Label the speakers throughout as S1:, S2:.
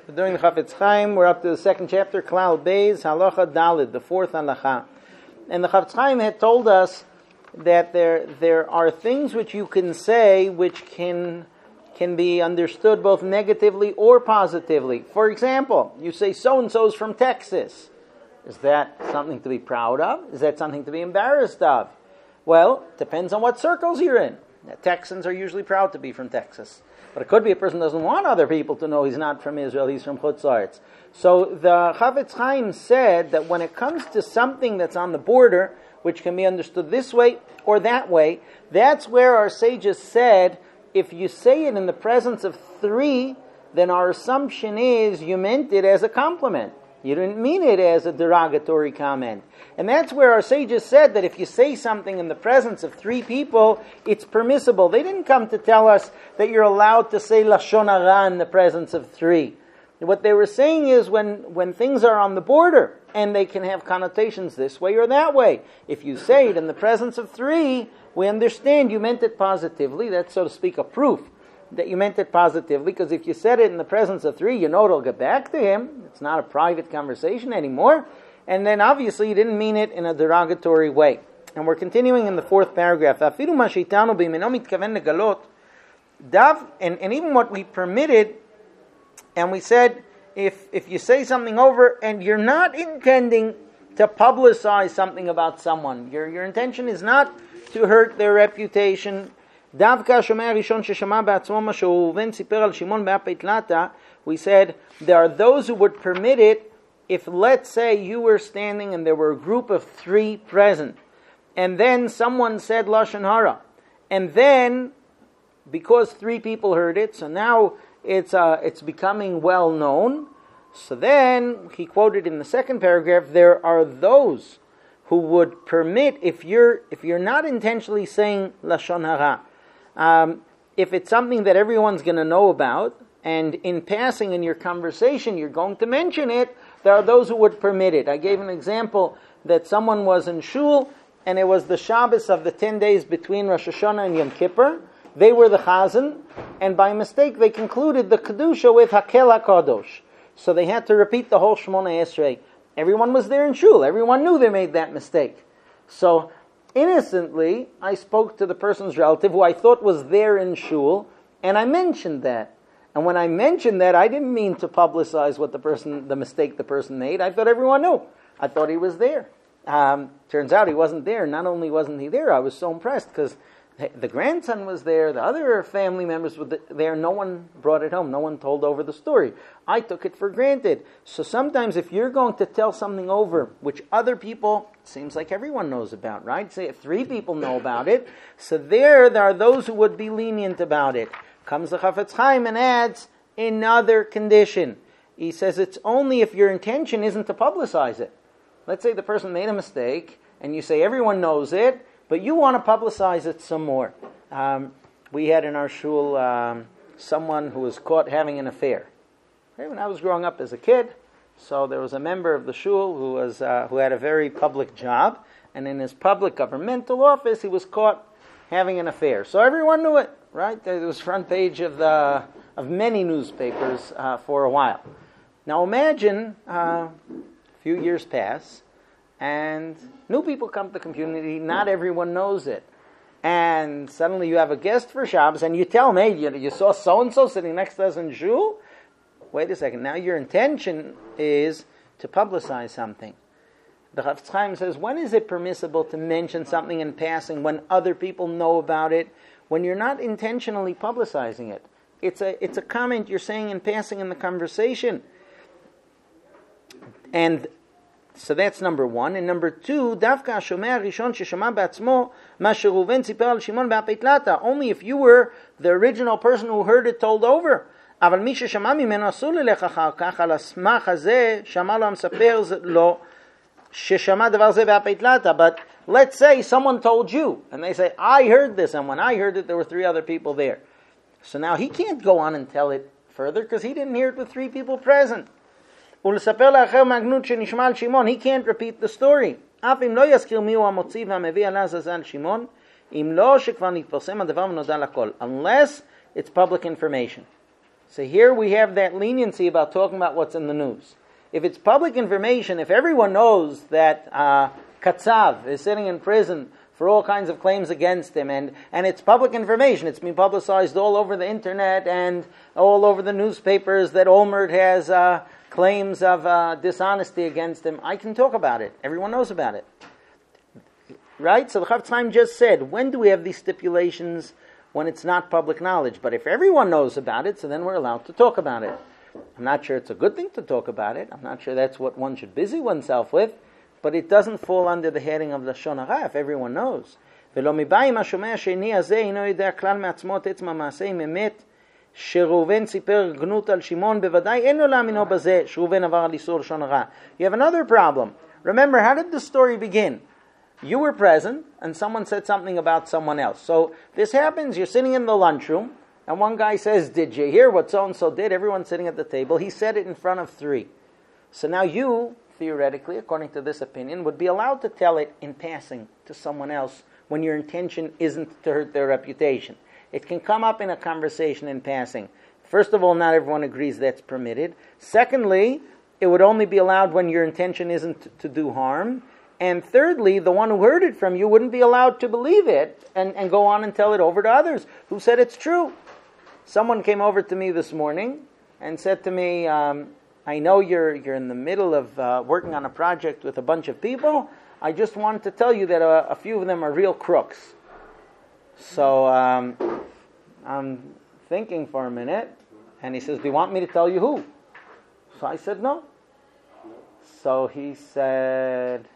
S1: We're doing the Chafetz Chaim. We're up to the second chapter, Klal Beis, Halacha Dalid, the fourth halacha. And the Chafetz Chaim had told us that there are things which you can say which can be understood both negatively or positively. For example, you say so-and-so's from Texas. Is that something to be proud of? Is that something to be embarrassed of? Well, depends on what circles you're in. Texans are usually proud to be from Texas. But it could be a person doesn't want other people to know he's not from Israel, he's from Chutz La'aretz. So the Chafetz Chaim said that when it comes to something that's on the border, which can be understood this way or that way, that's where our sages said, if you say it in the presence of three, then our assumption is you meant it as a compliment. You didn't mean it as a derogatory comment. And that's where our sages said that if you say something in the presence of three people, it's permissible. They didn't come to tell us that you're allowed to say Lashon Hara in the presence of three. What they were saying is when things are on the border, and they can have connotations this way or that way, if you say it in the presence of three, we understand you meant it positively. That's, so to speak, a proof that you meant it positively, because if you said it in the presence of three, you know it'll get back to him. It's not a private conversation anymore. And then obviously you didn't mean it in a derogatory way. And we're continuing in the fourth paragraph. And even what we permitted, and we said, if you say something over and you're not intending to publicize something about someone, your intention is not to hurt their reputation. We said there are those who would permit it if, let's say, you were standing and there were a group of three present, and then someone said Lashon Hara, and then because three people heard it, so now it's becoming well known. So then he quoted in the second paragraph, there are those who would permit if you're not intentionally saying Lashon Hara. If it's something that everyone's going to know about, and in passing in your conversation you're going to mention it, there are those who would permit it. I gave an example that someone was in shul, and it was the Shabbos of the 10 days between Rosh Hashanah and Yom Kippur. They were the Chazan, and by mistake they concluded the Kedusha with Hakel HaKadosh. So they had to repeat the whole Shemona Esrei. Everyone was there in shul. Everyone knew they made that mistake. So innocently, I spoke to the person's relative who I thought was there in shul, and I mentioned that. And when I mentioned that, I didn't mean to publicize the mistake the person made. I thought everyone knew. I thought he was there. Turns out he wasn't there. Not only wasn't he there, I was so impressed because the grandson was there, the other family members were there, no one brought it home, no one told over the story. I took it for granted. So sometimes if you're going to tell something over, which other people, seems like everyone knows about, right? Say if three people know about it, so there are those who would be lenient about it. Comes the Chafetz Chaim and adds another condition. He says it's only if your intention isn't to publicize it. Let's say the person made a mistake, and you say everyone knows it, but you want to publicize it some more. We had in our shul someone who was caught having an affair. Right? When I was growing up as a kid, so there was a member of the shul who had a very public job, and in his public governmental office, he was caught having an affair. So everyone knew it, right? It was front page of many newspapers for a while. Now imagine a few years pass, and new people come to the community, not everyone knows it. And suddenly you have a guest for Shabbos, and you tell him, hey, you saw so-and-so sitting next to us in shul? Wait a second, now your intention is to publicize something. The Chafetz Chaim says, when is it permissible to mention something in passing when other people know about it, when you're not intentionally publicizing it? It's a comment you're saying in passing in the conversation. And so that's number one. And number two, Davka Shomei Rishon Sheshama B'atzmo Ma Reuven Siper al Shimon B'Apei Tlata. Only if you were the original person who heard it told over. אבל מי ששמע ממנו אסור ללך אחר כך על הסמך הזה שמע לו המספר לו ששמע דבר זה ב"אפי תלתא. But let's say someone told you, and they say, I heard this, and when I heard it, there were three other people there. So now he can't go on and tell it further because he didn't hear it with three people present. ולספר לאחר מהגנות שנשמע על שמעון, he can't repeat the story. אף אם לא יזכיר מיהו המוציא והמביא על עזאזל על שמעון, אם לא שכבר נתפרסם הדבר ונודע לכל. Unless it's public information. So here we have that leniency about talking about what's in the news. If it's public information, if everyone knows that Katsav is sitting in prison for all kinds of claims against him, and it's public information, it's been publicized all over the internet and all over the newspapers that Olmert has claims of dishonesty against him, I can talk about it. Everyone knows about it. Right? So the Chafetz Chaim just said, when do we have these stipulations when it's not public knowledge? But if everyone knows about it, so then we're allowed to talk about it. I'm not sure it's a good thing to talk about it. I'm not sure that's what one should busy oneself with, but it doesn't fall under the heading of Lashon Hara if everyone knows. ולא מבאים השומע השני הזה אינו יודע כלל מעצמות עצם המעשה עם אמת שראובן סיפר גנות על שמעון בוודאי אין לו להאמינו בזה שראובן עבר על איסור לשון הרע. You have another problem. Remember, how did the story begin? You were present, and someone said something about someone else. So this happens, you're sitting in the lunchroom, and one guy says, did you hear what so-and-so did? Everyone's sitting at the table. He said it in front of three. So now you, theoretically, according to this opinion, would be allowed to tell it in passing to someone else when your intention isn't to hurt their reputation. It can come up in a conversation in passing. First of all, not everyone agrees that's permitted. Secondly, it would only be allowed when your intention isn't to do harm. And thirdly, the one who heard it from you wouldn't be allowed to believe it and go on and tell it over to others who said it's true. Someone came over to me this morning and said to me, I know you're in the middle of working on a project with a bunch of people. I just wanted to tell you that a few of them are real crooks. So I'm thinking for a minute, and he says, do you want me to tell you who? So I said, no. So he said,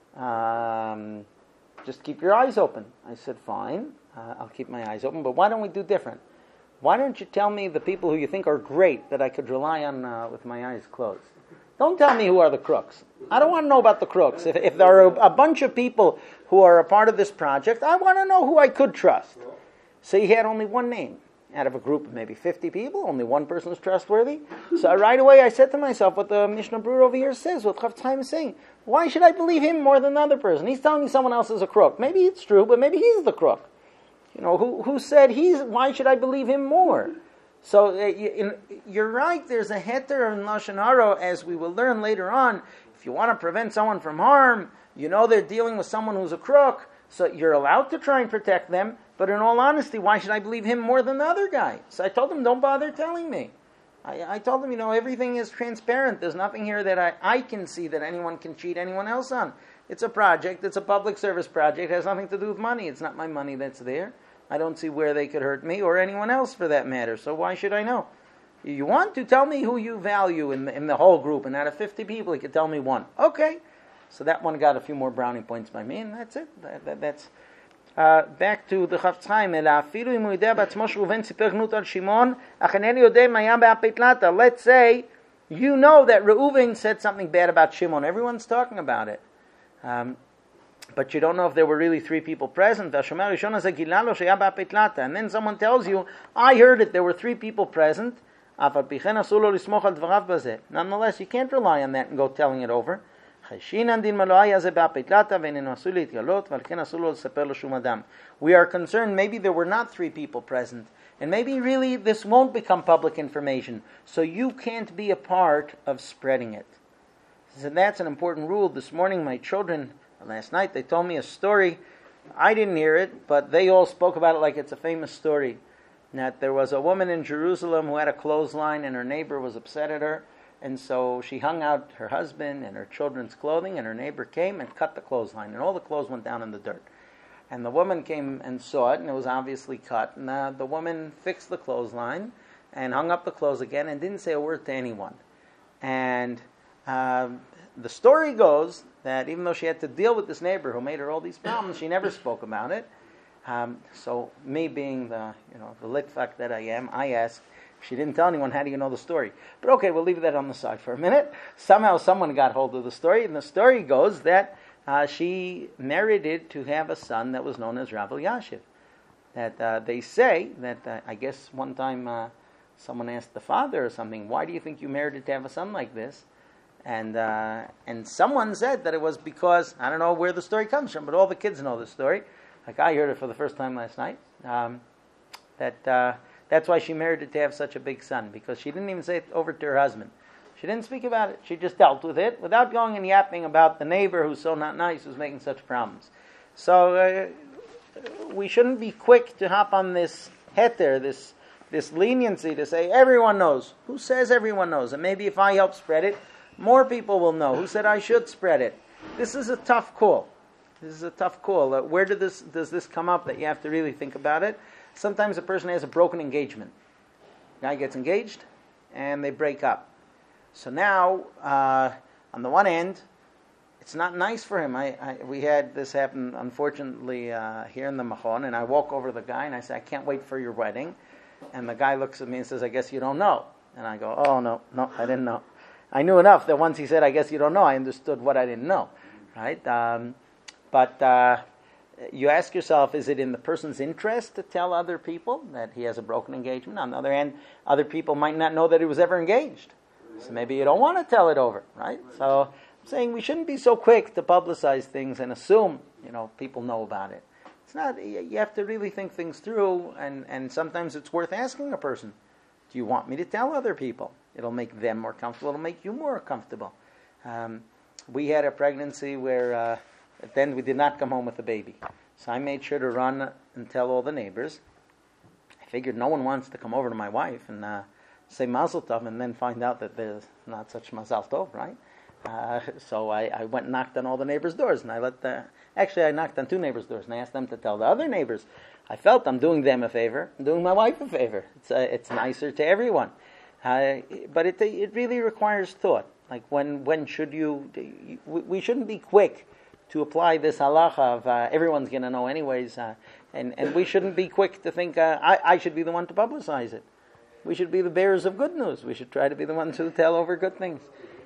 S1: just keep your eyes open. I said, fine, I'll keep my eyes open, but why don't we do different? Why don't you tell me the people who you think are great that I could rely on with my eyes closed? Don't tell me who are the crooks. I don't want to know about the crooks. If there are a bunch of people who are a part of this project, I want to know who I could trust. So he had only one name. Out of a group of maybe 50 people, only one person is trustworthy. So right away I said to myself, what the Mishnah Berurah over here says, what Chafetz Chaim is saying, why should I believe him more than the other person? He's telling me someone else is a crook. Maybe it's true, but maybe he's the crook. You know, who said why should I believe him more? So you're right, there's a heter in Lashon Hara, as we will learn later on. If you want to prevent someone from harm, you know they're dealing with someone who's a crook, so you're allowed to try and protect them, but in all honesty, why should I believe him more than the other guy? So I told him, don't bother telling me. I told him, everything is transparent. There's nothing here that I can see that anyone can cheat anyone else on. It's a project. It's a public service project. It has nothing to do with money. It's not my money that's there. I don't see where they could hurt me or anyone else for that matter. So why should I know? You want to tell me who you value in the whole group, and out of 50 people, you could tell me one. Okay. So that one got a few more brownie points by me, and that's it. That's back to the Chafetz Chaim. Let's say you know that Reuven said something bad about Shimon. Everyone's talking about it. But you don't know if there were really three people present. And then someone tells you, I heard it, there were three people present. Nonetheless, you can't rely on that and go telling it over. We are concerned maybe there were not three people present, and maybe really this won't become public information, so you can't be a part of spreading it. So that's an important rule. This morning my children, last night, they told me a story. I didn't hear it, but they all spoke about it like it's a famous story. That there was a woman in Jerusalem who had a clothesline and her neighbor was upset at her. And so she hung out her husband and her children's clothing, and her neighbor came and cut the clothesline, and all the clothes went down in the dirt. And the woman came and saw it, and it was obviously cut. And the woman fixed the clothesline and hung up the clothes again and didn't say a word to anyone. And the story goes that even though she had to deal with this neighbor who made her all these problems, she never spoke about it. So me being the litfuck that I am, I asked, if she didn't tell anyone, how do you know the story? But okay, we'll leave that on the side for a minute. Somehow someone got hold of the story, and the story goes that she merited to have a son that was known as Rav Elyashiv. That they say that, I guess one time someone asked the father or something, why do you think you merited to have a son like this? And someone said that it was because, I don't know where the story comes from, but all the kids know the story. Like I heard it for the first time last night. That That's why she merited to have such a big son, because she didn't even say it over to her husband. She didn't speak about it. She just dealt with it without going and yapping about the neighbor who's so not nice, who's making such problems. So we shouldn't be quick to hop on this heter, this leniency to say everyone knows. Who says everyone knows? And maybe if I help spread it, more people will know. Who said I should spread it? This is a tough call. This is a tough call. Where does this come up that you have to really think about it? Sometimes a person has a broken engagement. Guy gets engaged, and they break up. So now, on the one end, it's not nice for him. We had this happen, unfortunately, here in the Machon, and I walk over to the guy, and I say, I can't wait for your wedding. And the guy looks at me and says, I guess you don't know. And I go, oh, no, I didn't know. I knew enough that once he said, I guess you don't know, I understood what I didn't know. Right? But you ask yourself, is it in the person's interest to tell other people that he has a broken engagement? On the other hand, other people might not know that he was ever engaged. So maybe you don't want to tell it over, right? So I'm saying we shouldn't be so quick to publicize things and assume, people know about it. It's not, you have to really think things through, and sometimes it's worth asking a person, do you want me to tell other people? It'll make them more comfortable, it'll make you more comfortable. We had a pregnancy where then we did not come home with a baby. So I made sure to run and tell all the neighbors. I figured no one wants to come over to my wife and say Mazel Tov and then find out that there's not such Mazel Tov, right? So I went and knocked on all the neighbors' doors, and I knocked on 2 neighbors' doors, and I asked them to tell the other neighbors. I felt I'm doing them a favor, I'm doing my wife a favor. It's nicer to everyone. But it really requires thought. Like when should we shouldn't be quick to apply this halacha of everyone's going to know anyways, and we shouldn't be quick to think I should be the one to publicize it. We should be the bearers of good news. We should try to be the ones who tell over good things.